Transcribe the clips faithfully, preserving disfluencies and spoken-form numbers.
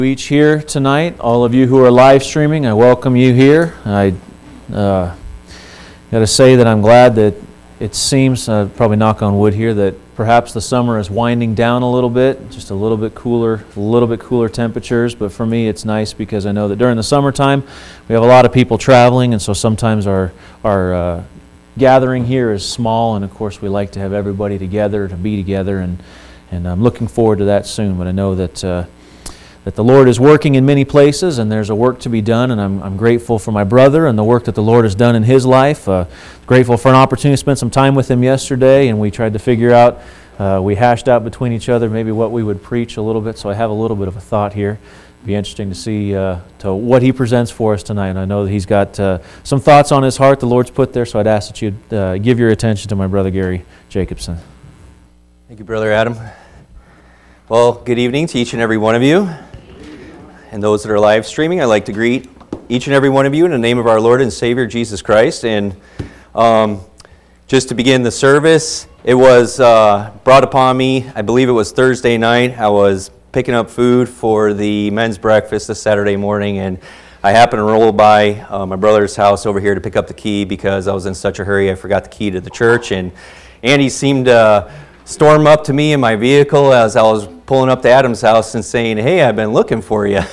Each here tonight, all of you who are live streaming, I welcome you here. I uh, got to say that I'm glad that it seems, uh, probably knock on wood here, that perhaps the summer is winding down a little bit, just a little bit cooler, a little bit cooler temperatures. But for me, it's nice because I know that during the summertime we have a lot of people traveling, and so sometimes our our uh, gathering here is small, and of course we like to have everybody together to be together, and and I'm looking forward to that soon. But I know that. Uh, that the Lord is working in many places, and there's a work to be done, and I'm, I'm grateful for my brother and the work that the Lord has done in his life. Uh, grateful for an opportunity to spend some time with him yesterday, and we tried to figure out, uh, we hashed out between each other maybe what we would preach a little bit, so I have a little bit of a thought here. It'd be interesting to see uh, to what he presents for us tonight, and I know that he's got uh, some thoughts on his heart the Lord's put there, so I'd ask that you'd uh, give your attention to my brother Gary Jacobson. Thank you, Brother Adam. Well, good evening to each and every one of you. And those that are live streaming, I'd like to greet each and every one of you in the name of our Lord and Savior, Jesus Christ. And um, just to begin the service, it was uh, brought upon me, I believe it was Thursday night. I was picking up food for the men's breakfast this Saturday morning, and I happened to roll by uh, my brother's house over here to pick up the key because I was in such a hurry I forgot the key to the church. And Andy seemed to uh, storm up to me in my vehicle as I was pulling up to Adam's house and saying, "Hey, I've been looking for you."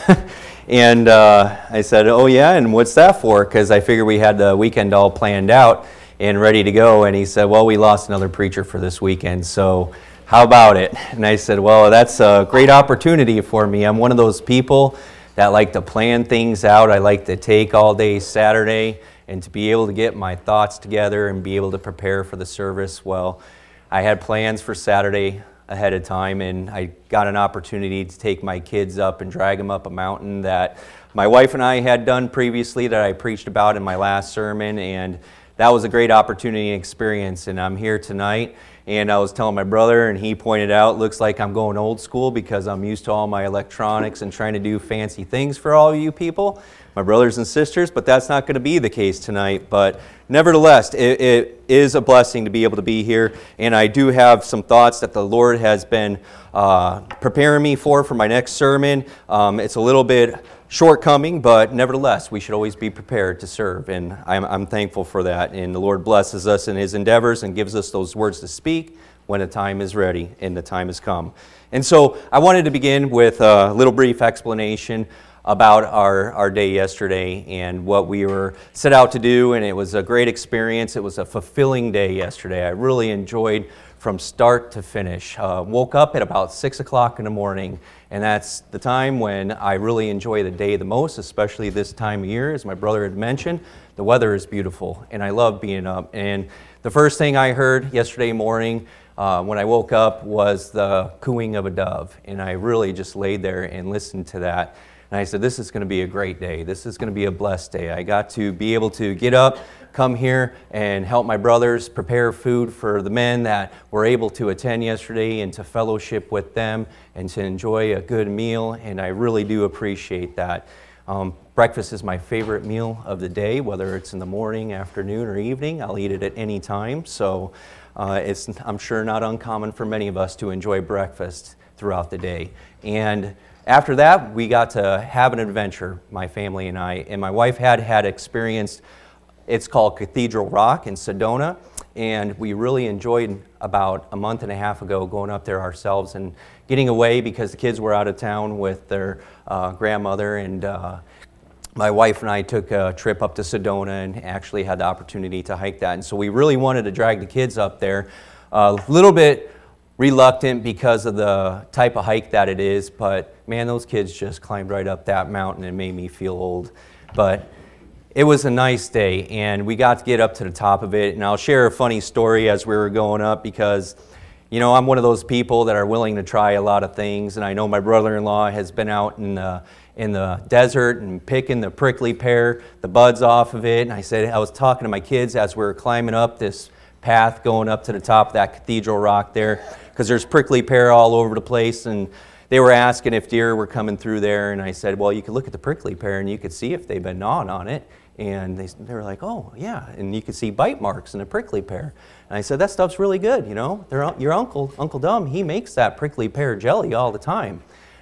And uh, I said, "Oh yeah, and what's that for?" Because I figured we had the weekend all planned out and ready to go. And he said, "Well, we lost another preacher for this weekend, so how about it?" And I said, "Well, that's a great opportunity for me. I'm one of those people that like to plan things out. I like to take all day Saturday and to be able to get my thoughts together and be able to prepare for the service. Well, I had plans for Saturday ahead of time, and I got an opportunity to take my kids up and drag them up a mountain that my wife and I had done previously that I preached about in my last sermon, and that was a great opportunity and experience. And I'm here tonight, and I was telling my brother, and he pointed out, looks like I'm going old school because I'm used to all my electronics and trying to do fancy things for all of you people, my brothers and sisters, but that's not going to be the case tonight. But nevertheless, it, it is a blessing to be able to be here, and I do have some thoughts that the Lord has been uh, preparing me for for my next sermon. Um, it's a little bit shortcoming, but nevertheless, we should always be prepared to serve, and I'm, I'm thankful for that. And the Lord blesses us in His endeavors and gives us those words to speak when the time is ready and the time has come. And so I wanted to begin with a little brief explanation about our, our day yesterday and what we were set out to do, and it was a great experience. It was a fulfilling day yesterday. I really enjoyed from start to finish. Uh, woke up at about six o'clock in the morning, and that's the time when I really enjoy the day the most, especially this time of year. As my brother had mentioned, the weather is beautiful, and I love being up. And the first thing I heard yesterday morning uh, when I woke up was the cooing of a dove, and I really just laid there and listened to that. And I said, this is going to be a great day. This is going to be a blessed day. I got to be able to get up, come here, and help my brothers prepare food for the men that were able to attend yesterday and to fellowship with them and to enjoy a good meal, and I really do appreciate that. Um, breakfast is my favorite meal of the day, whether it's in the morning, afternoon, or evening. I'll eat it at any time, so uh, it's, I'm sure, not uncommon for many of us to enjoy breakfast throughout the day. And after that, we got to have an adventure, my family and I, and my wife had had experienced, it's called Cathedral Rock in Sedona, and we really enjoyed about a month and a half ago going up there ourselves and getting away because the kids were out of town with their uh, grandmother, and uh, my wife and I took a trip up to Sedona and actually had the opportunity to hike that. And so we really wanted to drag the kids up there. A little bit reluctant because of the type of hike that it is, but man, those kids just climbed right up that mountain and made me feel old. But it was a nice day, and we got to get up to the top of it, and I'll share a funny story as we were going up because, you know, I'm one of those people that are willing to try a lot of things, and I know my brother-in-law has been out in the, in the desert and picking the prickly pear, the buds off of it, and I said, I was talking to my kids as we were climbing up this path going up to the top of that Cathedral Rock there, because there's prickly pear all over the place, and they were asking if deer were coming through there, and I said, well, you could look at the prickly pear and you could see if they've been gnawing on it. And they, they were like, oh, yeah, and you could see bite marks in the prickly pear. And I said, that stuff's really good, you know. Their, your uncle, Uncle Dum, he makes that prickly pear jelly all the time.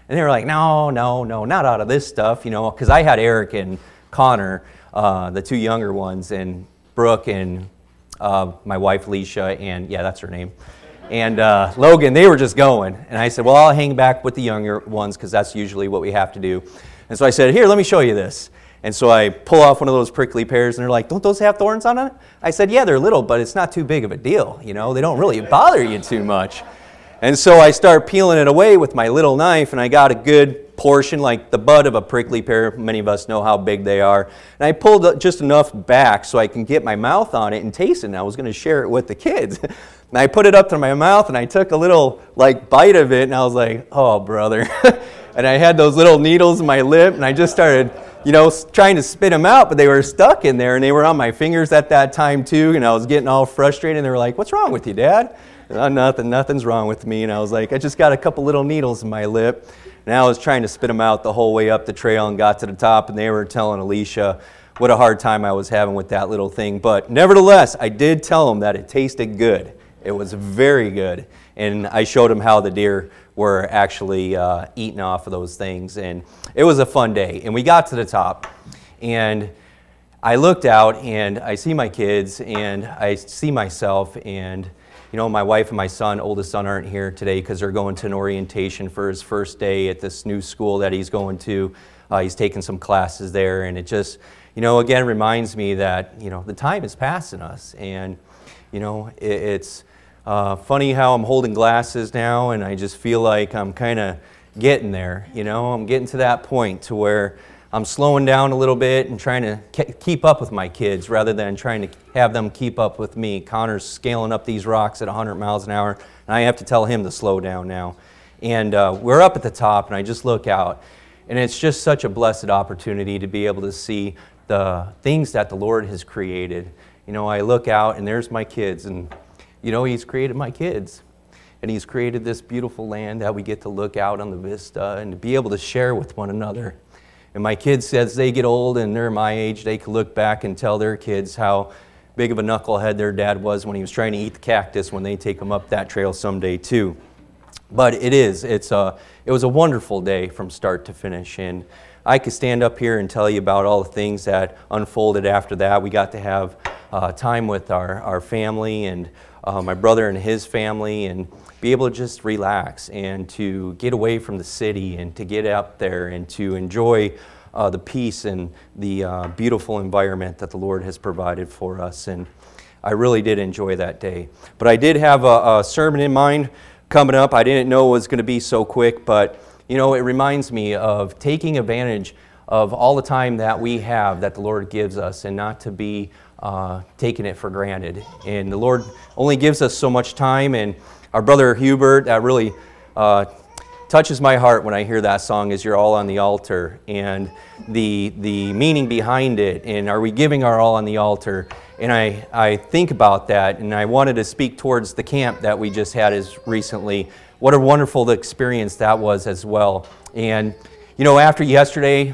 And they were like, no, no, no, not out of this stuff, you know, because I had Eric and Connor, uh, the two younger ones, and Brooke and uh, my wife, Alicia, and yeah, that's her name, and uh, Logan, they were just going. And I said, well, I'll hang back with the younger ones because that's usually what we have to do. And so I said, here, let me show you this. And so I pull off one of those prickly pears, and they're like, don't those have thorns on it? I said, yeah, they're little, but it's not too big of a deal. You know, they don't really bother you too much. And so I start peeling it away with my little knife, and I got a good portion, like the bud of a prickly pear. Many of us know how big they are. And I pulled just enough back so I can get my mouth on it and taste it, and I was going to share it with the kids. And I put it up to my mouth, and I took a little like bite of it, and I was like, oh, brother. And I had those little needles in my lip, and I just started, you know, trying to spit them out, but they were stuck in there, and they were on my fingers at that time, too, and I was getting all frustrated, and they were like, what's wrong with you, Dad? Oh, nothing, nothing's wrong with me. And I was like, I just got a couple little needles in my lip. And I was trying to spit them out the whole way up the trail and got to the top, and they were telling Alicia what a hard time I was having with that little thing. But nevertheless, I did tell them that it tasted good. It was very good. And I showed them how the deer were actually uh, eating off of those things. And it was a fun day. And we got to the top, and I looked out, and I see my kids, and I see myself, and you know, my wife and my son, oldest son, aren't here today because they're going to an orientation for his first day at this new school that he's going to. Uh, he's taking some classes there, and it just, you know, again reminds me that, you know, the time is passing us. And, you know, it, it's uh, funny how I'm holding glasses now, and I just feel like I'm kind of getting there, you know. I'm getting to that point to where I'm slowing down a little bit and trying to ke- keep up with my kids rather than trying to have them keep up with me. Connor's scaling up these rocks at one hundred miles an hour, and I have to tell him to slow down now. And uh, we're up at the top, and I just look out, and it's just such a blessed opportunity to be able to see the things that the Lord has created. You know, I look out, and there's my kids, and, you know, He's created my kids. And He's created this beautiful land that we get to look out on the vista and to be able to share with one another. And my kids, as they get old and they're my age, they can look back and tell their kids how big of a knucklehead their dad was when he was trying to eat the cactus when they take them up that trail someday too. But it is, it's a, it was a wonderful day from start to finish. And I could stand up here and tell you about all the things that unfolded after that. We got to have uh, time with our, our family and uh, my brother and his family, and be able to just relax and to get away from the city and to get out there and to enjoy uh, the peace and the uh, beautiful environment that the Lord has provided for us. And I really did enjoy that day. But I did have a, a sermon in mind coming up. I didn't know it was going to be so quick, but you know, it reminds me of taking advantage of all the time that we have that the Lord gives us, and not to be uh, taking it for granted. And the Lord only gives us so much time. And our brother Hubert, that really uh, touches my heart when I hear that song, is You're All on the Altar, and the the meaning behind it, and are we giving our all on the altar? And I, I think about that, and I wanted to speak towards the camp that we just had as recently. What a wonderful experience that was as well. And, you know, after yesterday,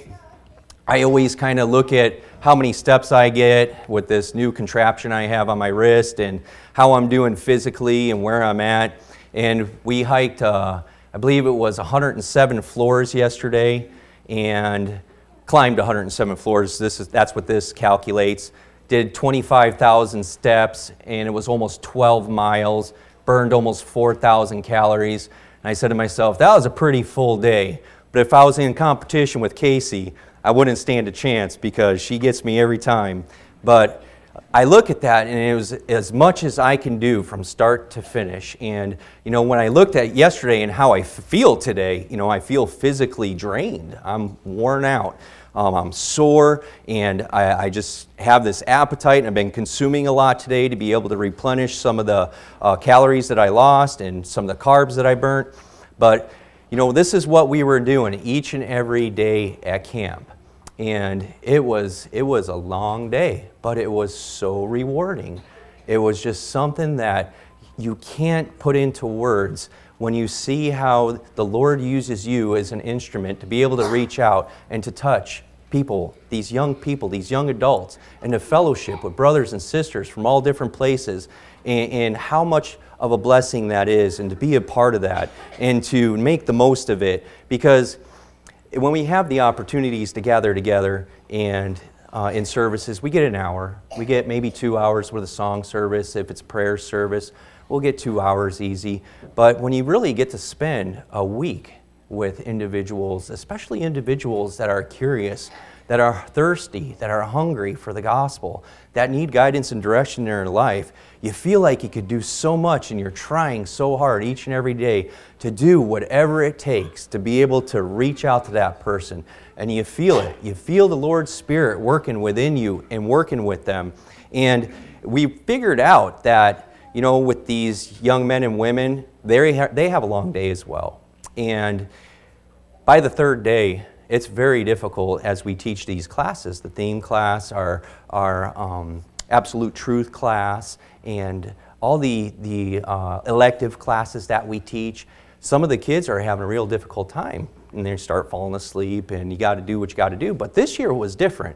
I always kind of look at how many steps I get with this new contraption I have on my wrist, and how I'm doing physically and where I'm at. And we hiked, uh, I believe it was one hundred seven floors yesterday, and climbed one hundred seven floors. This is that's what this calculates. Did twenty-five thousand steps, and it was almost twelve miles, burned almost four thousand calories. And I said to myself, that was a pretty full day. But if I was in competition with Casey, I wouldn't stand a chance, because she gets me every time. But I look at that, and it was as much as I can do from start to finish. And, you know, when I looked at yesterday and how I feel today, you know, I feel physically drained. I'm worn out. Um, I'm sore, and I, I just have this appetite, and I've been consuming a lot today to be able to replenish some of the uh, calories that I lost and some of the carbs that I burnt. But, you know, this is what we were doing each and every day at camp. And it was it was a long day, but it was so rewarding. It was just something that you can't put into words when you see how the Lord uses you as an instrument to be able to reach out and to touch people, these young people, these young adults, and to fellowship with brothers and sisters from all different places, and, and how much of a blessing that is, and to be a part of that, and to make the most of it. Because when we have the opportunities to gather together and uh, in services, we get an hour. We get maybe two hours with a song service. If it's prayer service, we'll get two hours easy. But when you really get to spend a week with individuals, especially individuals that are curious, that are thirsty, that are hungry for the gospel, that need guidance and direction in their life, you feel like you could do so much, and you're trying so hard each and every day to do whatever it takes to be able to reach out to that person. And you feel it. You feel the Lord's Spirit working within you and working with them. And we figured out that, you know, with these young men and women, they ha- they have a long day as well. And by the third day, it's very difficult as we teach these classes, the theme class, our, our um, absolute truth class, and all the, the uh, elective classes that we teach. Some of the kids are having a real difficult time, and they start falling asleep, and you got to do what you got to do. But this year was different.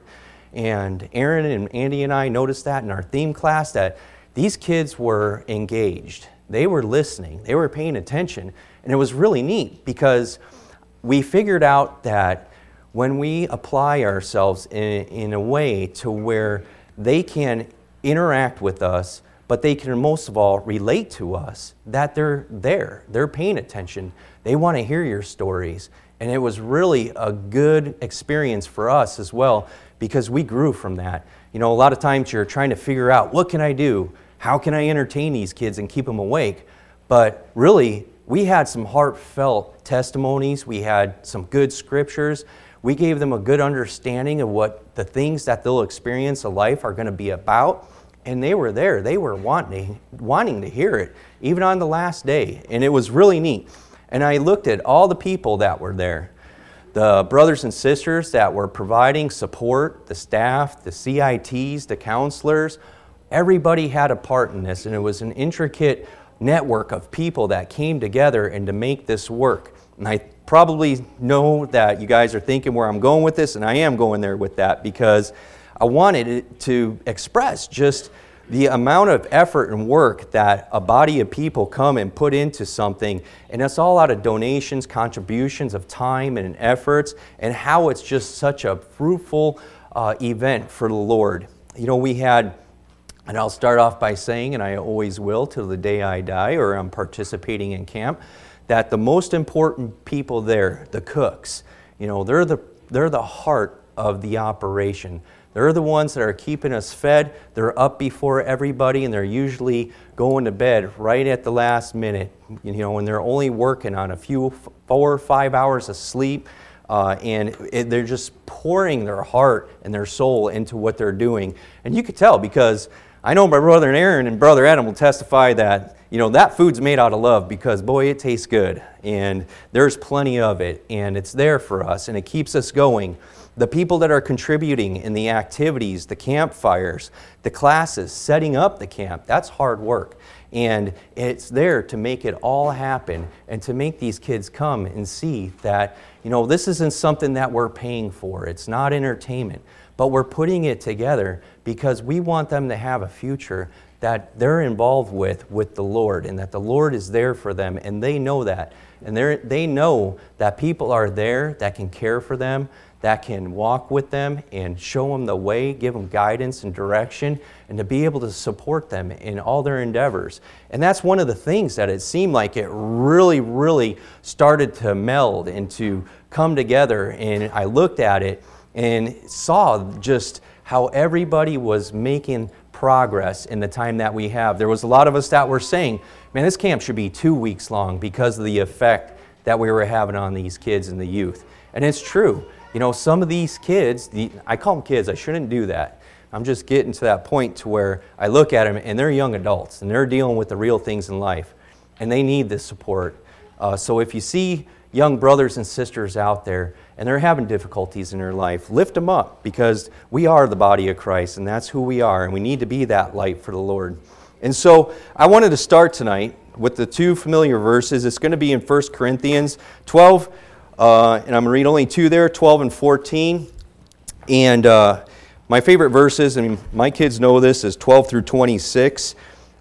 And Aaron and Andy and I noticed that in our theme class, that these kids were engaged. They were listening. They were paying attention. And it was really neat, because we figured out that when we apply ourselves in, in a way to where they can interact with us, but they can most of all relate to us, that they're there, they're paying attention, they want to hear your stories. And it was really a good experience for us as well, because we grew from that. You know, a lot of times you're trying to figure out, what can I do? How can I entertain these kids and keep them awake? But really, we had some heartfelt testimonies. We had some good scriptures. We gave them a good understanding of what the things that they'll experience in life are going to be about. And they were there. They were wanting, wanting to hear it, even on the last day. And it was really neat. And I looked at all the people that were there. The brothers and sisters that were providing support, the staff, the C I Ts, the counselors. Everybody had a part in this. And it was an intricate network of people that came together and to make this work. And I probably know that you guys are thinking where I'm going with this, and I am going there with that, because I wanted it to express just the amount of effort and work that a body of people come and put into something, and it's all out of donations, contributions of time and efforts, and how it's just such a fruitful uh, event for the Lord. You know, we had, and I'll start off by saying, and I always will till the day I die or I'm participating in camp, that the most important people there, the cooks, you know, they're the they're the heart of the operation. They're the ones that are keeping us fed. They're up before everybody, and they're usually going to bed right at the last minute, you know, and they're only working on a few, four or five hours of sleep, uh, and it, they're just pouring their heart and their soul into what they're doing. And you could tell, because I know my brother Aaron and brother Adam will testify that, you know, that food's made out of love, because boy, it tastes good, and there's plenty of it, and it's there for us, and it keeps us going. The people that are contributing in the activities, the campfires, the classes, setting up the camp, that's hard work. And it's there to make it all happen and to make these kids come and see that, you know, this isn't something that we're paying for. It's not entertainment, but we're putting it together because we want them to have a future that they're involved with, with the Lord, and that the Lord is there for them, and they know that. And they they know that people are there that can care for them, that can walk with them and show them the way, give them guidance and direction, and to be able to support them in all their endeavors. And that's one of the things that it seemed like it really, really started to meld and to come together. And I looked at it and saw just how everybody was making progress in the time that we have. There was a lot of us that were saying, man, this camp should be two weeks long because of the effect that we were having on these kids and the youth. And it's true. You know, some of these kids, the, I call them kids, I shouldn't do that. I'm just getting to that point to where I look at them and they're young adults and they're dealing with the real things in life and they need this support. Uh, so if you see young brothers and sisters out there and they're having difficulties in their life, lift them up, because we are the body of Christ and that's who we are, and we need to be that light for the Lord. And so I wanted to start tonight with the two familiar verses. It's going to be in First Corinthians twelve, uh, and I'm going to read only two there, twelve and fourteen. And uh, my favorite verses, and my kids know this, is twelve through twenty-six.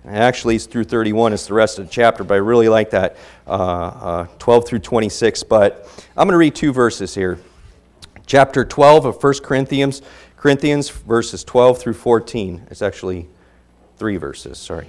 Actually, it's through thirty-one. It's the rest of the chapter, but I really like that, uh, uh, twelve through twenty-six. But I'm going to read two verses here. Chapter twelve of First Corinthians, Corinthians, verses twelve through fourteen. It's actually three verses, sorry.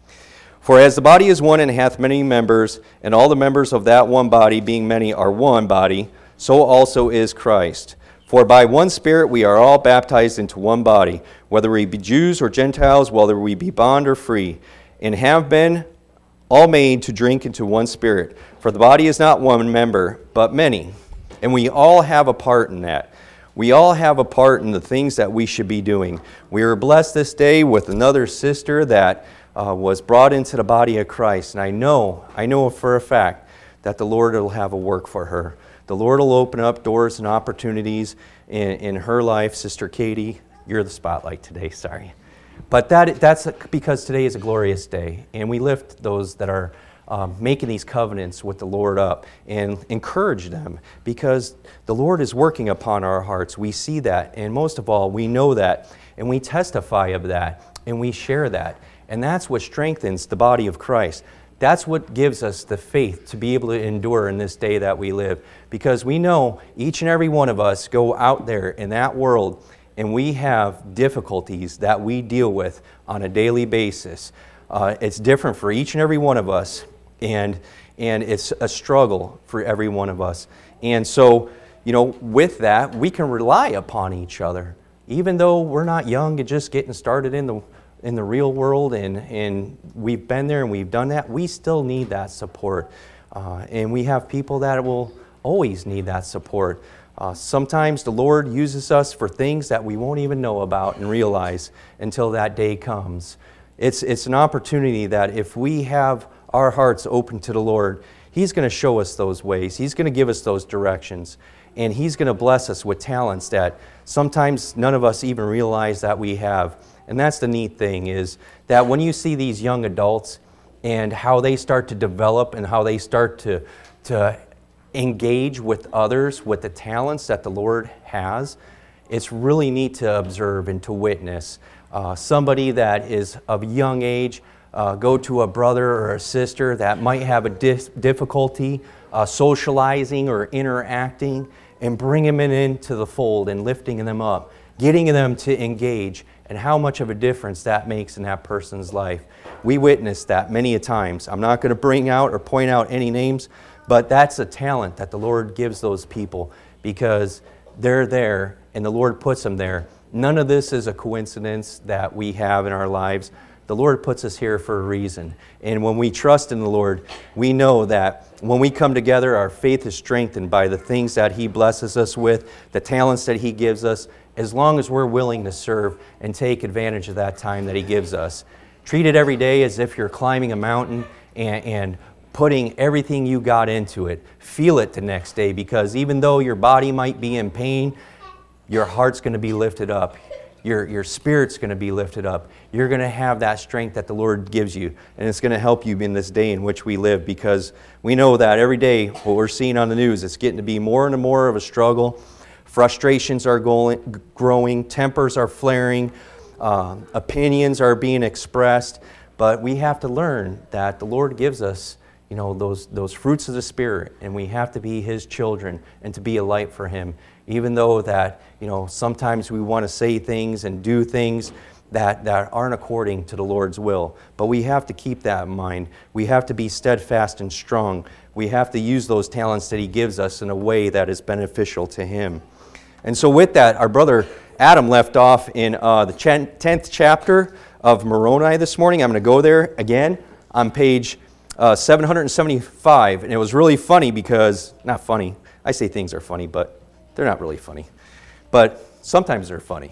For as the body is one and hath many members, and all the members of that one body, being many, are one body, so also is Christ. For by one Spirit we are all baptized into one body, whether we be Jews or Gentiles, whether we be bond or free, and have been all made to drink into one Spirit. For the body is not one member, but many. And we all have a part in that. We all have a part in the things that we should be doing. We are blessed this day with another sister that uh, was brought into the body of Christ. And I know, I know for a fact that the Lord will have a work for her. The Lord will open up doors and opportunities in, in her life. Sister Katie, you're the spotlight today, sorry. But that that's because today is a glorious day, and we lift those that are um, making these covenants with the Lord up and encourage them, because the Lord is working upon our hearts. We see that, and most of all, we know that, and we testify of that, and we share that. And that's what strengthens the body of Christ. That's what gives us the faith to be able to endure in this day that we live. Because we know each and every one of us go out there in that world and we have difficulties that we deal with on a daily basis. Uh, it's different for each and every one of us, and, and it's a struggle for every one of us. And so, you know, with that, we can rely upon each other. Even though we're not young and just getting started in the in the real world, and, and we've been there and we've done that, we still need that support. Uh, and we have people that will always need that support. Uh, sometimes the Lord uses us for things that we won't even know about and realize until that day comes. It's, it's an opportunity that if we have our hearts open to the Lord, He's going to show us those ways. He's going to give us those directions. And He's going to bless us with talents that sometimes none of us even realize that we have. And that's the neat thing, is that when you see these young adults and how they start to develop and how they start to, to engage with others with the talents that the Lord has, it's really neat to observe and to witness. Uh, somebody that is of a young age, uh, go to a brother or a sister that might have a dis- difficulty uh, socializing or interacting, and bring them in, into the fold and lifting them up, getting them to engage, and how much of a difference that makes in that person's life. We witnessed that many a times. I'm not going to bring out or point out any names, but that's a talent that the Lord gives those people, because they're there and the Lord puts them there. None of this is a coincidence that we have in our lives. The Lord puts us here for a reason. And when we trust in the Lord, we know that when we come together, our faith is strengthened by the things that He blesses us with, the talents that He gives us, as long as we're willing to serve and take advantage of that time that He gives us. Treat it every day as if you're climbing a mountain and, and putting everything you got into it. Feel it the next day, because even though your body might be in pain, your heart's going to be lifted up. Your, your spirit's going to be lifted up. You're going to have that strength that the Lord gives you, and it's going to help you in this day in which we live, because we know that every day what we're seeing on the news, it's getting to be more and more of a struggle. Frustrations are going, growing, tempers are flaring, uh, opinions are being expressed, but we have to learn that the Lord gives us, you know, those those fruits of the Spirit, and we have to be His children and to be a light for Him. Even though that, you know, sometimes we want to say things and do things that, that aren't according to the Lord's will. But we have to keep that in mind. We have to be steadfast and strong. We have to use those talents that He gives us in a way that is beneficial to Him. And so with that, our brother Adam left off in uh, the tenth chapter of Moroni this morning. I'm going to go there again on page uh, seven hundred seventy-five. And it was really funny because, not funny, I say things are funny, but they're not really funny. But sometimes they're funny.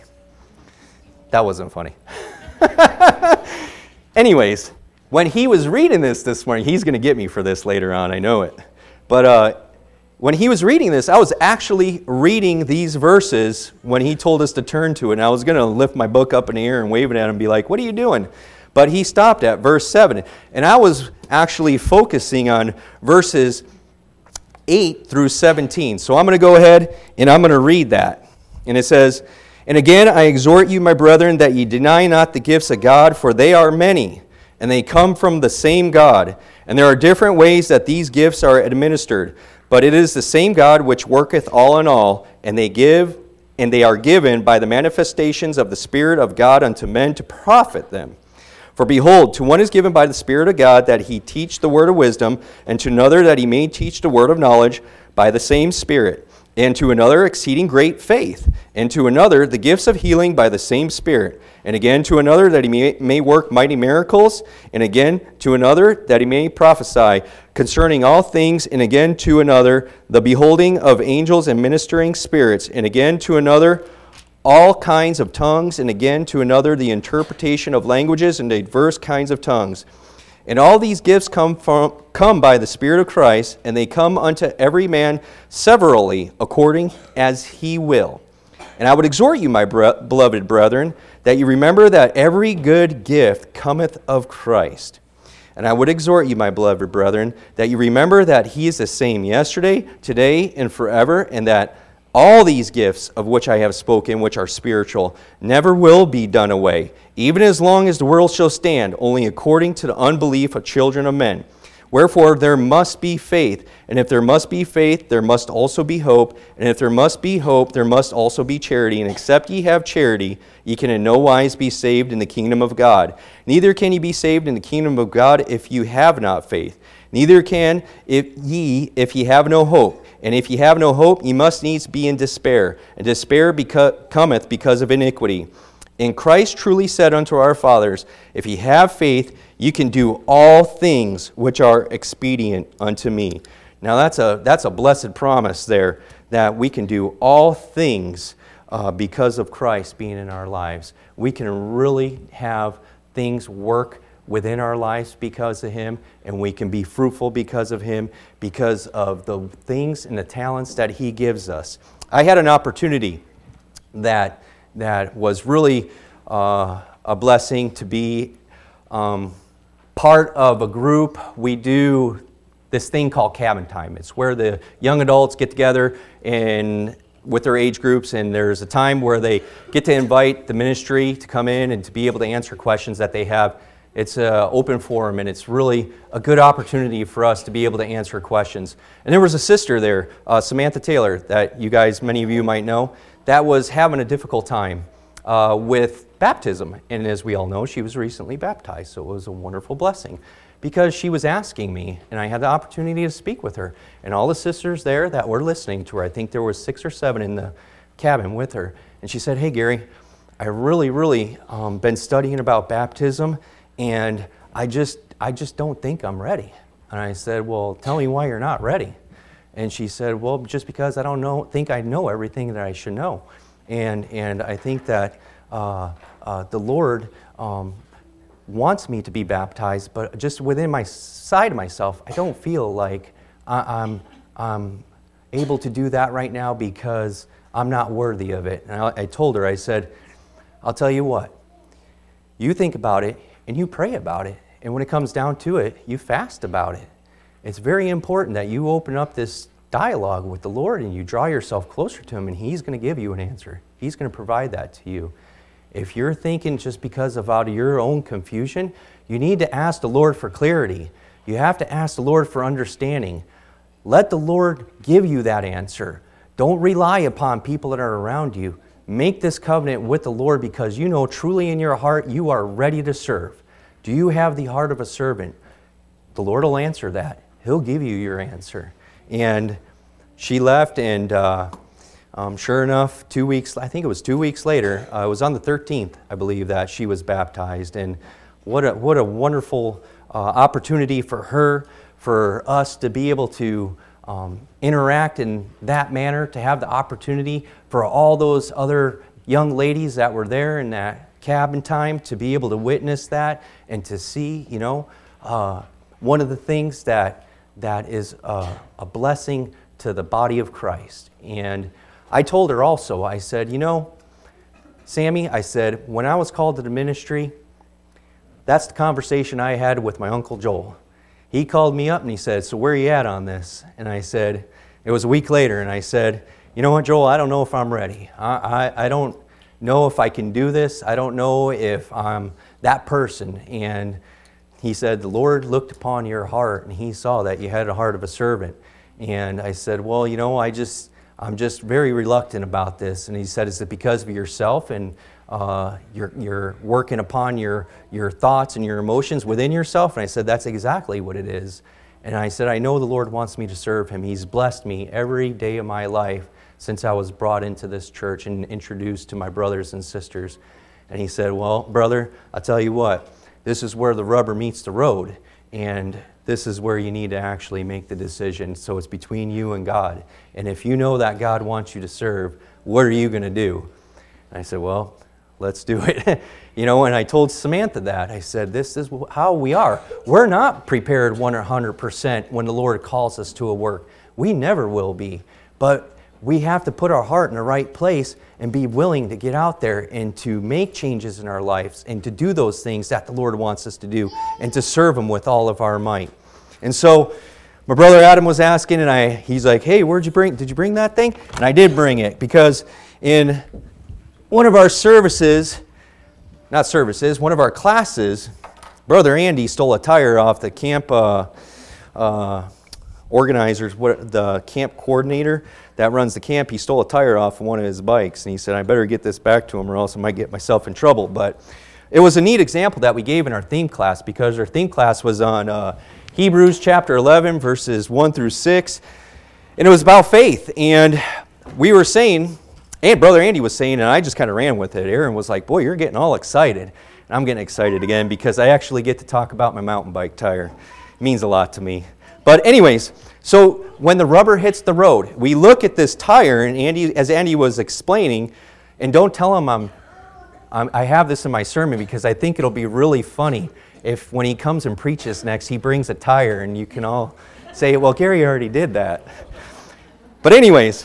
That wasn't funny. Anyways, when he was reading this this morning, he's going to get me for this later on, I know it. But uh, when he was reading this, I was actually reading these verses when he told us to turn to it. And I was going to lift my book up in the air and wave it at him and be like, what are you doing? But he stopped at verse seven. And I was actually focusing on verses eight through seventeen. So I'm going to go ahead and I'm going to read that. And it says, "And again I exhort you, my brethren, that ye deny not the gifts of God, for they are many. and they come from the same God. And there are different ways that these gifts are administered, but it is the same God which worketh all in all, and they give and they are given by the manifestations of the Spirit of God unto men to profit them. For behold, to one is given by the Spirit of God that he teach the word of wisdom, and to another that he may teach the word of knowledge by the same Spirit, and to another exceeding great faith, and to another the gifts of healing by the same Spirit, and again to another that he may, may work mighty miracles, and again to another that he may prophesy concerning all things, and again to another the beholding of angels and ministering spirits, and again to another all kinds of tongues, and again to another the interpretation of languages and diverse kinds of tongues. And all these gifts come from come by the Spirit of Christ, and they come unto every man severally, according as he will. And I would exhort you, my bre- beloved brethren, that you remember that every good gift cometh of Christ. And I would exhort you, my beloved brethren, that you remember that he is the same yesterday, today, and forever, and that all these gifts of which I have spoken, which are spiritual, never will be done away, even as long as the world shall stand, only according to the unbelief of children of men. Wherefore there must be faith, and if there must be faith, there must also be hope, and if there must be hope, there must also be charity. And except ye have charity, ye can in no wise be saved in the kingdom of God. Neither can ye be saved in the kingdom of God if you have not faith. Neither can if ye if ye have no hope. And if ye have no hope, ye must needs be in despair. And despair beca- cometh because of iniquity. And Christ truly said unto our fathers, if ye have faith, ye can do all things which are expedient unto me. Now that's a that's a blessed promise there, that we can do all things uh, because of Christ being in our lives. We can really have things work within our lives because of him, and we can be fruitful because of him, because of the things and the talents that he gives us. I had an opportunity that that was really uh, a blessing to be um, part of a group. We do this thing called Cabin Time. It's where the young adults get together and with their age groups, and there's a time where they get to invite the ministry to come in and to be able to answer questions that they have. It's an open forum, and it's really a good opportunity for us to be able to answer questions. And there was a sister there, uh, Samantha Taylor, that you guys, many of you might know, that was having a difficult time uh, with baptism. And as we all know, she was recently baptized, so it was a wonderful blessing because she was asking me, and I had the opportunity to speak with her. And all the sisters there that were listening to her, I think there was six or seven in the cabin with her, and she said, hey, Gary, I really, really um, been studying about baptism, and I just I just don't think I'm ready. And I said, well, tell me why you're not ready. And she said, well, just because I don't know, think I know everything that I should know. And and I think that uh, uh, the Lord um, wants me to be baptized, but just within my side of myself, I don't feel like I, I'm, I'm able to do that right now because I'm not worthy of it. And I, I told her, I said, I'll tell you what, you think about it, and you pray about it. And when it comes down to it, you fast about it. It's very important that you open up this dialogue with the Lord and you draw yourself closer to him, and he's going to give you an answer. He's going to provide that to you. If you're thinking just because of out of your own confusion, you need to ask the Lord for clarity. You have to ask the Lord for understanding. Let the Lord give you that answer. Don't rely upon people that are around you. Make this covenant with the Lord because you know truly in your heart you are ready to serve. Do you have the heart of a servant? The Lord will answer that. He'll give you your answer. And she left, and uh, um, sure enough, two weeks, I think it was two weeks later, uh, it was on the thirteenth, I believe, that she was baptized. And what a, what a wonderful uh, opportunity for her, for us to be able to Um, interact in that manner, to have the opportunity for all those other young ladies that were there in that cabin time to be able to witness that and to see, you know, uh, one of the things that that is a, a blessing to the body of Christ. And I told her also, I said, you know, Sammy, I said, when I was called to the ministry, that's the conversation I had with my Uncle Joel. He called me up and he said, so where are you at on this? And I said, it was a week later, and I said, you know what, Joel, I don't know if I'm ready. I, I, I don't know if I can do this. I don't know if I'm that person. And he said, the Lord looked upon your heart and he saw that you had a heart of a servant. And I said, well, you know, I just, I'm just very reluctant about this. And he said, is it because of yourself and uh, you're, you're working upon your, your thoughts and your emotions within yourself? And I said, that's exactly what it is. And I said, I know the Lord wants me to serve him. He's blessed me every day of my life since I was brought into this church and introduced to my brothers and sisters. And he said, well, brother, I'll tell you what, this is where the rubber meets the road, and this is where you need to actually make the decision. So it's between you and God. And if you know that God wants you to serve, what are you going to do? And I said, well, let's do it. You know, and I told Samantha that. I said, this is how we are. We're not prepared one hundred percent when the Lord calls us to a work. We never will be. But we have to put our heart in the right place and be willing to get out there and to make changes in our lives and to do those things that the Lord wants us to do and to serve him with all of our might. And so my brother Adam was asking, and I he's like, hey, where'd you bring, did you bring that thing? And I did bring it, because in one of our services, not services, one of our classes, Brother Andy stole a tire off the camp uh, uh, organizers, what the camp coordinator that runs the camp. He stole a tire off of one of his bikes, and he said, I better get this back to him or else I might get myself in trouble. But it was a neat example that we gave in our theme class, because our theme class was on uh, Hebrews chapter eleven, verses one through six, and it was about faith. And we were saying, and Brother Andy was saying, and I just kind of ran with it. Aaron was like, boy, you're getting all excited. And I'm getting excited again because I actually get to talk about my mountain bike tire. It means a lot to me. But anyways, so when the rubber hits the road, we look at this tire, and Andy, as Andy was explaining, and don't tell him I'm, I'm, I have this in my sermon, because I think it'll be really funny if when he comes and preaches next, he brings a tire, and you can all say, well, Gary already did that. But anyways,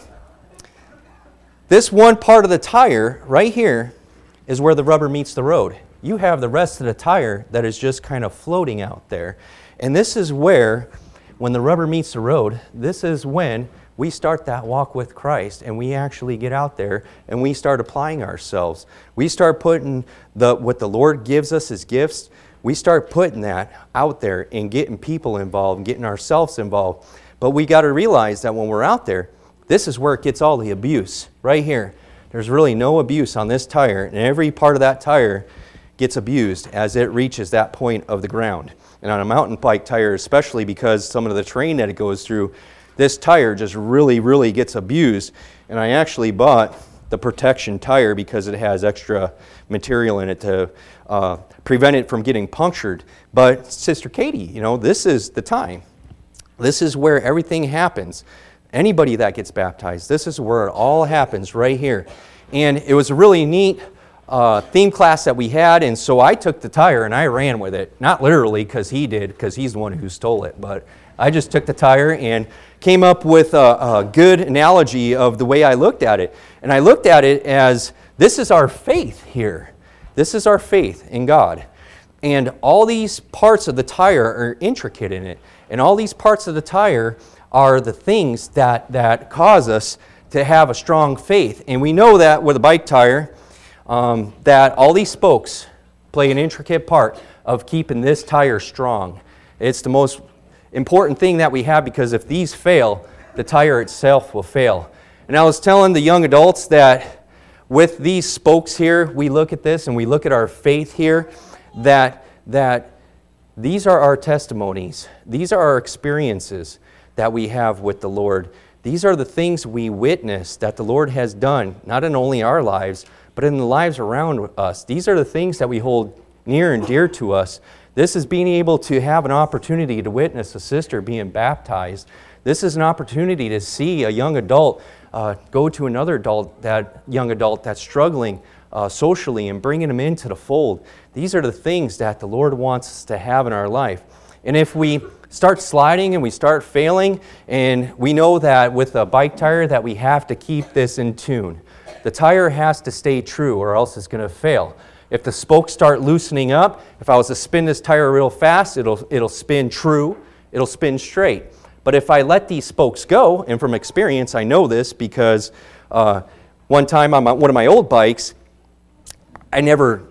this one part of the tire right here is where the rubber meets the road. You have the rest of the tire that is just kind of floating out there. And this is where, when the rubber meets the road, this is when we start that walk with Christ, and we actually get out there and we start applying ourselves. We start putting the what the Lord gives us as gifts, we start putting that out there and getting people involved and getting ourselves involved. But we got to realize that when we're out there, this is where it gets all the abuse, right here. There's really no abuse on this tire, and every part of that tire gets abused as it reaches that point of the ground. And on a mountain bike tire, especially because some of the terrain that it goes through, this tire just really, really gets abused. And I actually bought the protection tire because it has extra material in it to uh, prevent it from getting punctured. But Sister Katie, you know, this is the time. This is where everything happens. Anybody that gets baptized, this is where it all happens, right here. And it was a really neat uh, theme class that we had, and so I took the tire and I ran with it. Not literally, because he did, because he's the one who stole it, but I just took the tire and came up with a, a good analogy of the way I looked at it. And I looked at it as, this is our faith here. This is our faith in God. And all these parts of the tire are intricate in it. And all these parts of the tire are the things that, that cause us to have a strong faith. And we know that with a bike tire, um, that all these spokes play an intricate part of keeping this tire strong. It's the most important thing that we have, because if these fail, the tire itself will fail. And I was telling the young adults that with these spokes here, we look at this and we look at our faith here, that, that these are our testimonies. These are our experiences that we have with the Lord. These are the things we witness that the Lord has done, not in only our lives, but in the lives around us. These are the things that we hold near and dear to us. This is being able to have an opportunity to witness a sister being baptized. This is an opportunity to see a young adult uh, go to another adult, that young adult that's struggling uh, socially, and bringing them into the fold. These are the things that the Lord wants us to have in our life. And if we start sliding and we start failing, and we know that with a bike tire that we have to keep this in tune. The tire has to stay true or else it's going to fail. If the spokes start loosening up, if I was to spin this tire real fast, it'll, it'll spin true, it'll spin straight. But if I let these spokes go, and from experience I know this because uh, one time on my, one of my old bikes, I never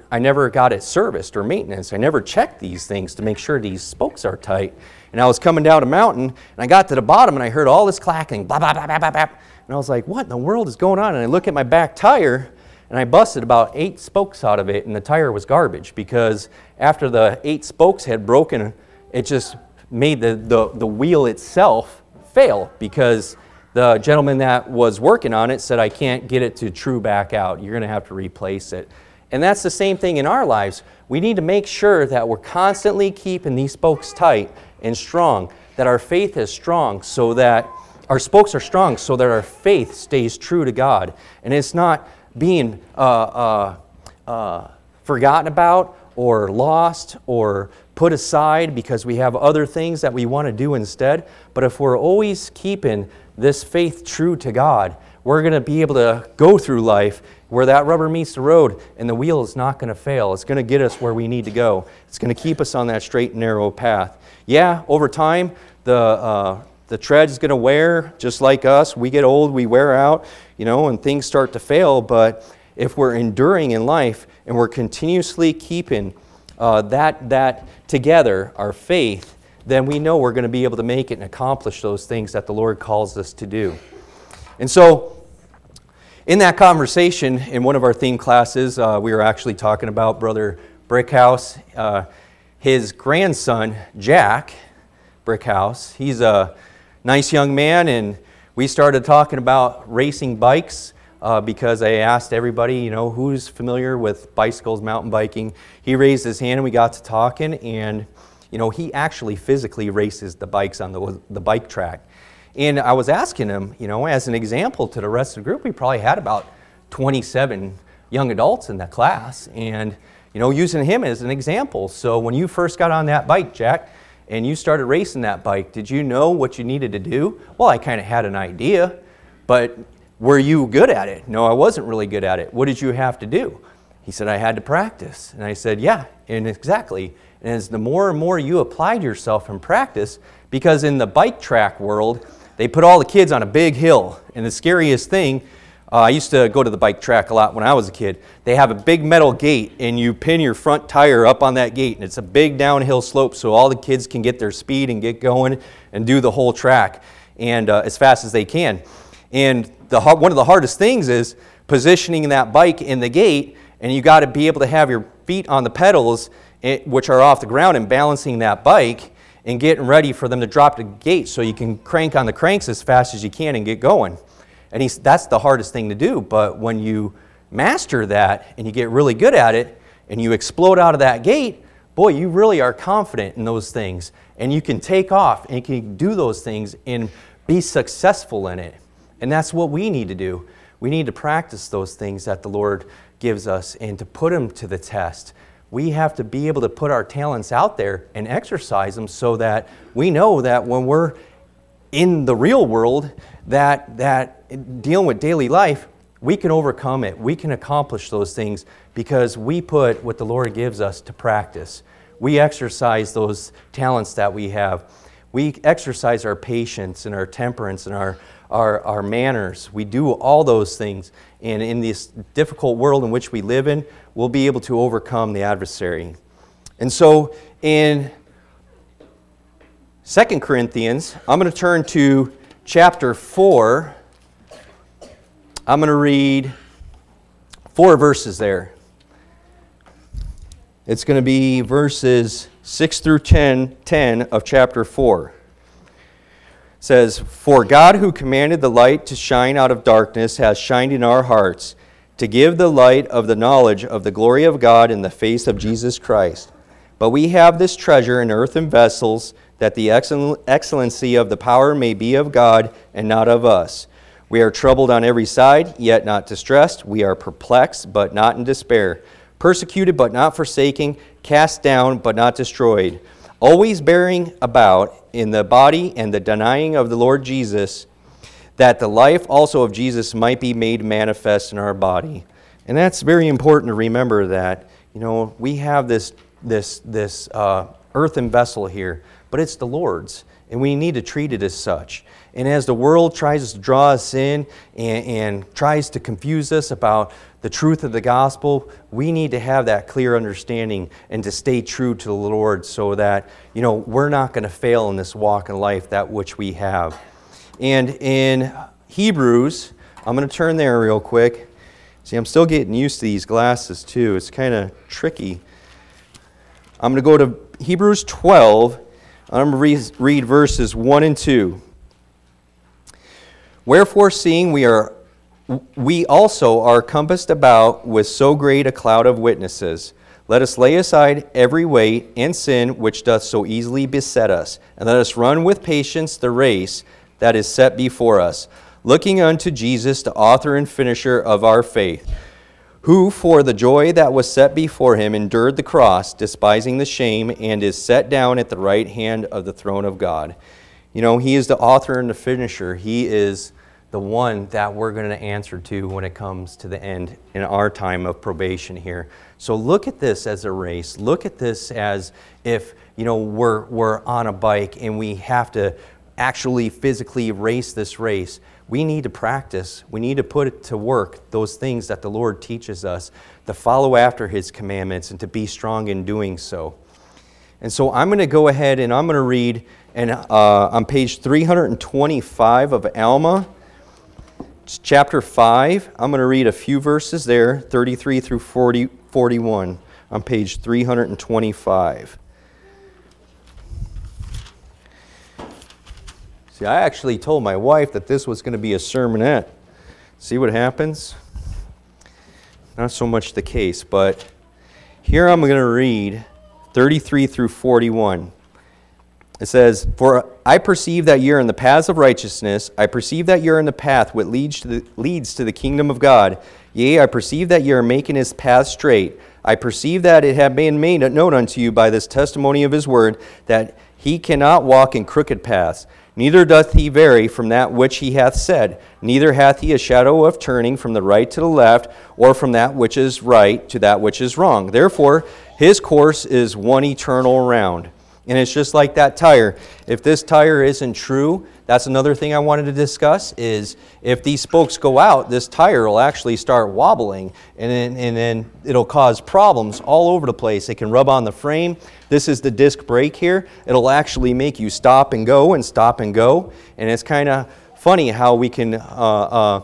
I never got it serviced or maintenance. I never checked these things to make sure these spokes are tight. And I was coming down a mountain, and I got to the bottom, and I heard all this clacking, blah, blah, blah, blah, blah, blah. And I was like, what in the world is going on? And I look at my back tire, and I busted about eight spokes out of it, and the tire was garbage because after the eight spokes had broken, it just made the, the, the wheel itself fail because the gentleman that was working on it said, I can't get it to true back out. You're going to have to replace it. And that's the same thing in our lives. We need to make sure that we're constantly keeping these spokes tight and strong, that our faith is strong so that our spokes are strong so that our faith stays true to God. And it's not being uh, uh, uh, forgotten about or lost or put aside because we have other things that we want to do instead. But if we're always keeping this faith true to God, we're going to be able to go through life where that rubber meets the road and the wheel is not going to fail. It's going to get us where we need to go. It's going to keep us on that straight and narrow path. Yeah, over time, the uh, the tread is going to wear just like us. We get old, we wear out, you know, and things start to fail. But if we're enduring in life and we're continuously keeping uh, that that together, our faith, then we know we're going to be able to make it and accomplish those things that the Lord calls us to do. And so, in that conversation, in one of our theme classes, uh, we were actually talking about Brother Brickhouse. Uh, his grandson, Jack Brickhouse, he's a nice young man, and we started talking about racing bikes uh, because I asked everybody, you know, who's familiar with bicycles, mountain biking. He raised his hand, and we got to talking, and you know, he actually physically races the bikes on the the bike track. And I was asking him, you know, as an example to the rest of the group, we probably had about twenty-seven young adults in that class, and, you know, using him as an example. So when you first got on that bike, Jack, and you started racing that bike, did you know what you needed to do? Well, I kind of had an idea, but were you good at it? No, I wasn't really good at it. What did you have to do? He said, I had to practice. And I said, yeah, and exactly. And as the more and more you applied yourself in practice, because in the bike track world, they put all the kids on a big hill. And the scariest thing, uh, I used to go to the bike track a lot when I was a kid. They have a big metal gate, and you pin your front tire up on that gate. And it's a big downhill slope so all the kids can get their speed and get going and do the whole track and uh, as fast as they can. And the one of the hardest things is positioning that bike in the gate, and you got to be able to have your feet on the pedals, which are off the ground, and balancing that bike and getting ready for them to drop the gate so you can crank on the cranks as fast as you can and get going. And he's, that's the hardest thing to do. But when you master that and you get really good at it and you explode out of that gate, boy, you really are confident in those things. And you can take off and you can do those things and be successful in it. And that's what we need to do. We need to practice those things that the Lord gives us and to put them to the test. We have to be able to put our talents out there and exercise them so that we know that when we're in the real world, that that dealing with daily life, we can overcome it. We can accomplish those things because we put what the Lord gives us to practice. We exercise those talents that we have. We exercise our patience and our temperance and our, our, our manners. We do all those things. And in this difficult world in which we live in, we'll be able to overcome the adversary. And so in Second Corinthians, I'm going to turn to chapter four. I'm going to read four verses there. It's going to be verses six through ten, ten of chapter four. It says, "For God who commanded the light to shine out of darkness has shined in our hearts to give the light of the knowledge of the glory of God in the face of Jesus Christ. But we have this treasure in earthen vessels, that the excell- excellency of the power may be of God and not of us. We are troubled on every side, yet not distressed. We are perplexed, but not in despair. Persecuted, but not forsaken. Cast down, but not destroyed. Always bearing about in the body and the denying of the Lord Jesus, that the life also of Jesus might be made manifest in our body." And that's very important to remember that, you know, we have this this this uh, earthen vessel here, but it's the Lord's. and we need to treat it as such. And as the world tries to draw us in and, and tries to confuse us about the truth of the gospel, we need to have that clear understanding and to stay true to the Lord so that, you know, we're not going to fail in this walk in life, that which we have. And in Hebrews, I'm going to turn there real quick. See, I'm still getting used to these glasses too. It's kind of tricky. I'm going to go to Hebrews twelve. I'm going to read verses one and two. Wherefore, seeing we are, we also are compassed about with so great a cloud of witnesses, let us lay aside every weight and sin which doth so easily beset us, and let us run with patience the race that is set before us, looking unto Jesus, the author and finisher of our faith, who for the joy that was set before him endured the cross, despising the shame, and is set down at the right hand of the throne of God. You know, he is the author and the finisher. He is the one that we're going to answer to when it comes to the end in our time of probation here. So look at this as a race. Look at this as if, you know, we're we're on a bike and we have to actually physically race this race. We need to practice. We need to put it to work those things that the Lord teaches us, to follow after His commandments and to be strong in doing so. And so I'm going to go ahead and I'm going to read and uh, on page three hundred twenty-five of Alma, chapter five. I'm going to read a few verses there, thirty-three through forty, forty-one, on page three hundred twenty-five. See, I actually told my wife that this was going to be a sermonette. See what happens? Not so much the case, but here I'm going to read thirty-three through forty-one. It says, For I perceive that ye are in the paths of righteousness. I perceive that ye are in the path which leads to the, leads to the kingdom of God. Yea, I perceive that ye are making his path straight. I perceive that it hath been made known unto you by this testimony of his word, that he cannot walk in crooked paths. Neither doth he vary from that which he hath said. Neither hath he a shadow of turning from the right to the left, or from that which is right to that which is wrong. Therefore, his course is one eternal round. And it's just like that tire. If this tire isn't true, that's another thing I wanted to discuss, is if these spokes go out, this tire will actually start wobbling, and then, and then it'll cause problems all over the place. It can rub on the frame. This is the disc brake here. It'll actually make you stop and go and stop and go. And it's kind of funny how we can uh, uh,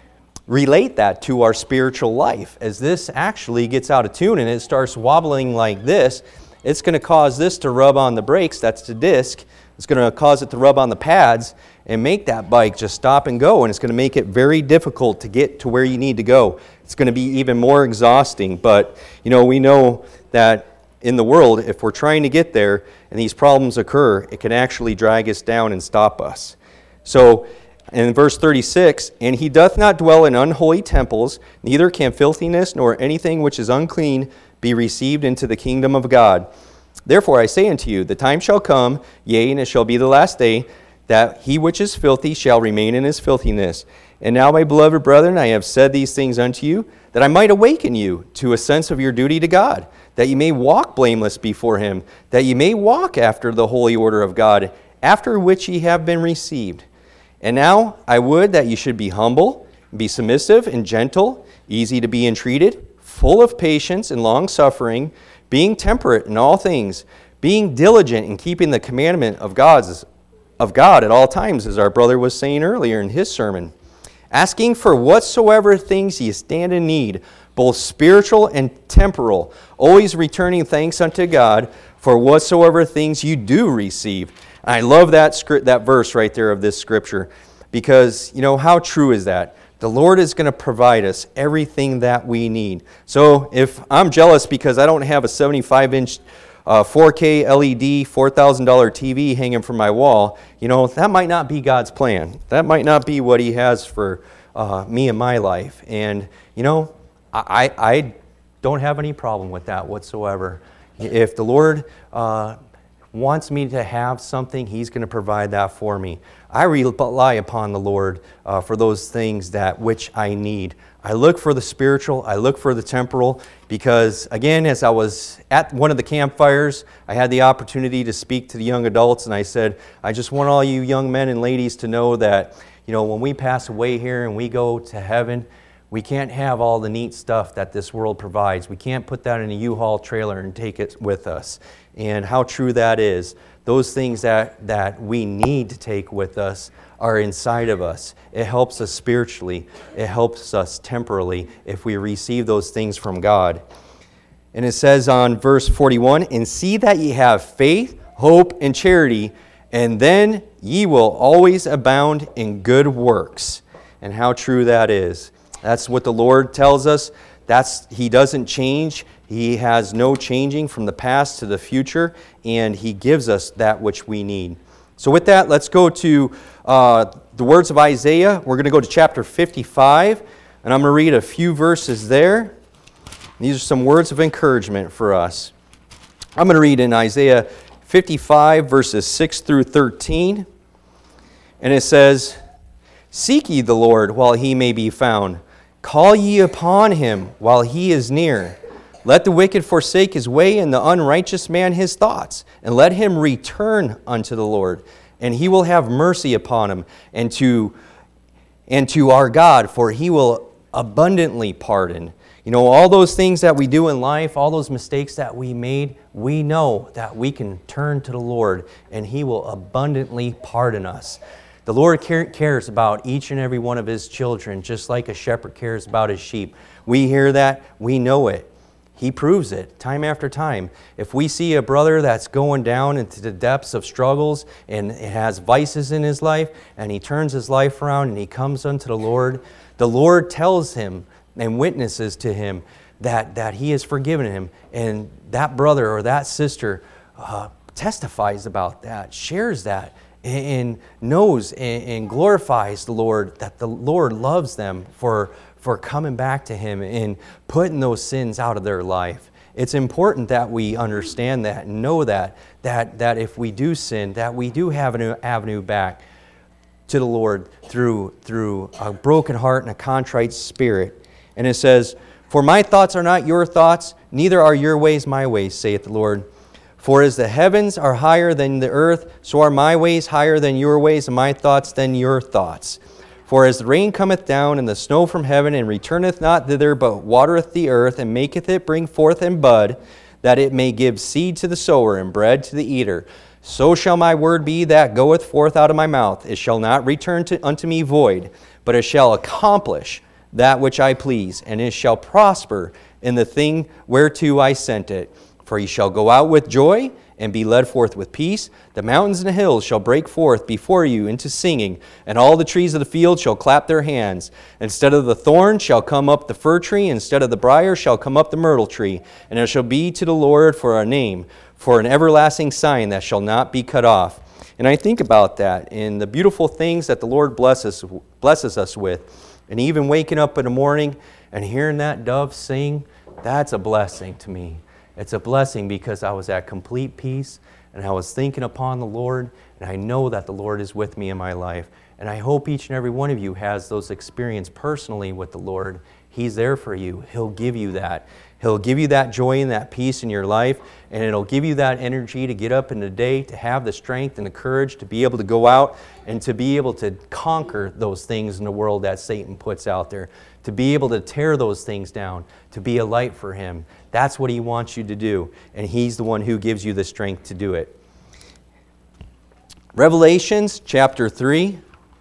relate that to our spiritual life. As this actually gets out of tune and it starts wobbling like this, it's going to cause this to rub on the brakes. That's the disc. It's going to cause it to rub on the pads and make that bike just stop and go. And it's going to make it very difficult to get to where you need to go. It's going to be even more exhausting. But, you know, we know that in the world, if we're trying to get there and these problems occur, it can actually drag us down and stop us. So, in verse thirty-six, And he doth not dwell in unholy temples, neither can filthiness nor anything which is unclean be received into the kingdom of God. Therefore I say unto you, the time shall come, yea, and it shall be the last day, that he which is filthy shall remain in his filthiness. And now, my beloved brethren, I have said these things unto you, that I might awaken you to a sense of your duty to God, that ye may walk blameless before him, that ye may walk after the holy order of God, after which ye have been received. And now I would that ye should be humble, be submissive and gentle, easy to be entreated, full of patience and long-suffering, being temperate in all things, being diligent in keeping the commandment of God's of God at all times, as our brother was saying earlier in his sermon, asking for whatsoever things ye stand in need, both spiritual and temporal, always returning thanks unto God for whatsoever things you do receive. And I love that script, that verse right there of this scripture, because, you know, how true is that? The Lord is going to provide us everything that we need. So if I'm jealous because I don't have a seventy-five inch uh, four K L E D four thousand dollars T V hanging from my wall, you know, that might not be God's plan. That might not be what He has for uh, me in my life. And, you know, I, I don't have any problem with that whatsoever. If the Lord uh, wants me to have something, He's going to provide that for me. I rely upon the Lord uh, for those things that which I need. I look for the spiritual, I look for the temporal, because again, as I was at one of the campfires, I had the opportunity to speak to the young adults, and I said, I just want all you young men and ladies to know that, you know, when we pass away here and we go to heaven, we can't have all the neat stuff that this world provides. We can't put that in a U-Haul trailer and take it with us. And how true that is. Those things that, that we need to take with us are inside of us. It helps us spiritually. It helps us temporally if we receive those things from God. And it says on verse forty-one, and see that ye have faith, hope, and charity, and then ye will always abound in good works. And how true that is. That's what the Lord tells us. That's He doesn't change. He has no changing from the past to the future, and He gives us that which we need. So with that, let's go to uh, the words of Isaiah. We're going to go to chapter fifty-five, and I'm going to read a few verses there. These are some words of encouragement for us. I'm going to read in Isaiah fifty-five, verses six through thirteen, and it says, seek ye the Lord while He may be found. Call ye upon Him while He is near. Let the wicked forsake his way, and the unrighteous man his thoughts. And let him return unto the Lord, and He will have mercy upon him, and to, and to our God, for He will abundantly pardon. You know, all those things that we do in life, all those mistakes that we made, we know that we can turn to the Lord, and He will abundantly pardon us. The Lord cares about each and every one of His children, just like a shepherd cares about his sheep. We hear that, we know it. He proves it time after time. If we see a brother that's going down into the depths of struggles and has vices in his life, and he turns his life around and he comes unto the Lord, the Lord tells him and witnesses to him that, that He has forgiven him. And that brother or that sister uh, testifies about that, shares that, and knows and glorifies the Lord, that the Lord loves them for, for coming back to Him and putting those sins out of their life. It's important that we understand that and know that, that, that if we do sin, that we do have an avenue back to the Lord through, through a broken heart and a contrite spirit. And it says, for my thoughts are not your thoughts, neither are your ways my ways, saith the Lord. For as the heavens are higher than the earth, so are my ways higher than your ways, and my thoughts than your thoughts. For as the rain cometh down, and the snow from heaven, and returneth not thither, but watereth the earth, and maketh it bring forth and bud, that it may give seed to the sower, and bread to the eater, so shall my word be that goeth forth out of my mouth. It shall not return to, unto me void, but it shall accomplish that which I please, and it shall prosper in the thing whereto I sent it. For ye shall go out with joy, and be led forth with peace. The mountains and the hills shall break forth before you into singing, and all the trees of the field shall clap their hands. Instead of the thorn shall come up the fir tree, instead of the brier shall come up the myrtle tree. And it shall be to the Lord for a name, for an everlasting sign that shall not be cut off. And I think about that, and the beautiful things that the Lord blesses, blesses us with. And even waking up in the morning and hearing that dove sing, that's a blessing to me. It's a blessing because I was at complete peace, and I was thinking upon the Lord, and I know that the Lord is with me in my life. And I hope each and every one of you has those experiences personally with the Lord. He's there for you. He'll give you that. He'll give you that joy and that peace in your life, and it'll give you that energy to get up in the day, to have the strength and the courage to be able to go out and to be able to conquer those things in the world that Satan puts out there, to be able to tear those things down, to be a light for Him. That's what He wants you to do, and He's the one who gives you the strength to do it. Revelations chapter three,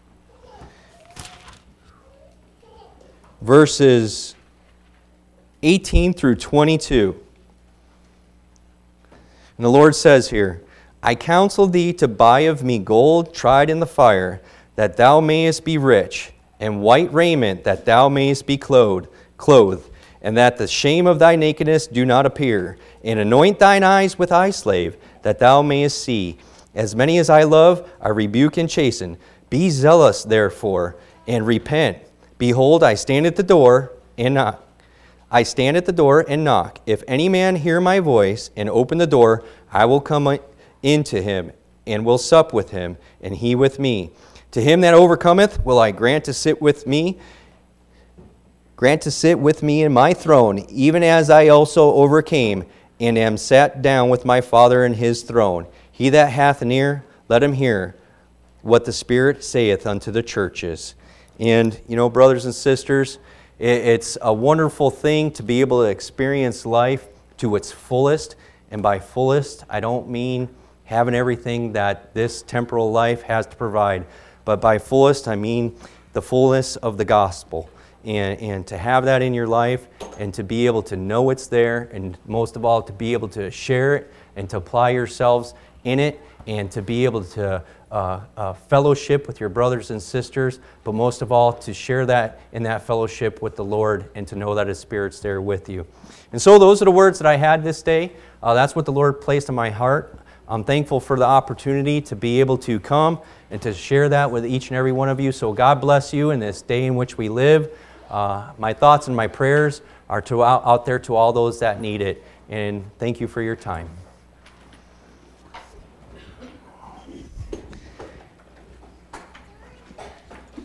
verses eighteen through twenty-two. And the Lord says here, I counsel thee to buy of me gold tried in the fire, that thou mayest be rich, and white raiment, that thou mayest be clothed, clothed, and that the shame of thy nakedness do not appear. And anoint thine eyes with eye salve, that thou mayest see. As many as I love, I rebuke and chasten. Be zealous, therefore, and repent. Behold, I stand at the door and knock. I stand at the door and knock. If any man hear my voice and open the door, I will come into him and will sup with him, and he with me. To him that overcometh will I grant to sit with me, grant to sit with me in my throne, even as I also overcame, and am sat down with my Father in his throne. He that hath an ear, let him hear what the Spirit saith unto the churches. And, you know, brothers and sisters, it's a wonderful thing to be able to experience life to its fullest. And by fullest, I don't mean having everything that this temporal life has to provide. But by fullest, I mean the fullness of the gospel. And, and to have that in your life and to be able to know it's there, and most of all, to be able to share it and to apply yourselves in it, and to be able to uh, uh, fellowship with your brothers and sisters, but most of all, to share that in that fellowship with the Lord and to know that His Spirit's there with you. And so those are the words that I had this day. Uh, that's what the Lord placed in my heart. I'm thankful for the opportunity to be able to come and to share that with each and every one of you. So God bless you in this day in which we live. Uh, my thoughts and my prayers are to out, out there to all those that need it. And thank you for your time.